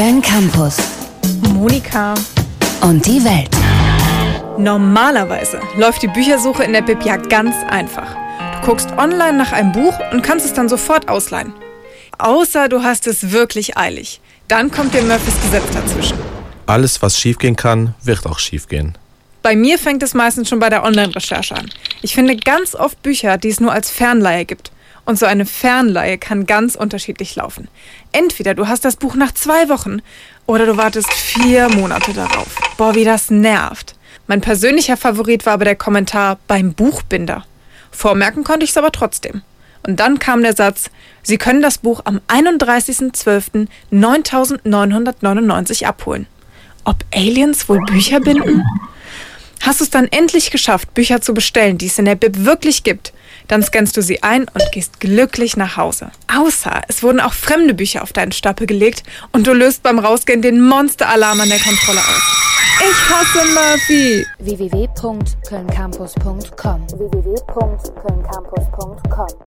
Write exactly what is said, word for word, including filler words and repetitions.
Köln Campus. Monika. Und die Welt. Normalerweise läuft die Büchersuche in der Bib ja ganz einfach. Du guckst online nach einem Buch und kannst es dann sofort ausleihen. Außer du hast es wirklich eilig. Dann kommt dir Murphys Gesetz dazwischen. Alles, was schiefgehen kann, wird auch schiefgehen. Bei mir fängt es meistens schon bei der Online-Recherche an. Ich finde ganz oft Bücher, die es nur als Fernleihe gibt. Und so eine Fernleihe kann ganz unterschiedlich laufen. Entweder du hast das Buch nach zwei Wochen oder du wartest vier Monate darauf. Boah, wie das nervt. Mein persönlicher Favorit war aber der Kommentar beim Buchbinder. Vormerken konnte ich es aber trotzdem. Und dann kam der Satz, Sie können das Buch am einunddreißigsten zwölften neuntausendneunhundertneunundneunzig abholen. Ob Aliens wohl Bücher binden? Hast du es dann endlich geschafft, Bücher zu bestellen, die es in der Bib wirklich gibt? Dann scannst du sie ein und gehst glücklich nach Hause. Außer es wurden auch fremde Bücher auf deinen Stapel gelegt und du löst beim Rausgehen den Monsteralarm an der Kontrolle aus. Ich hasse Murphy! w w w punkt köln campus punkt com w w w punkt köln campus punkt com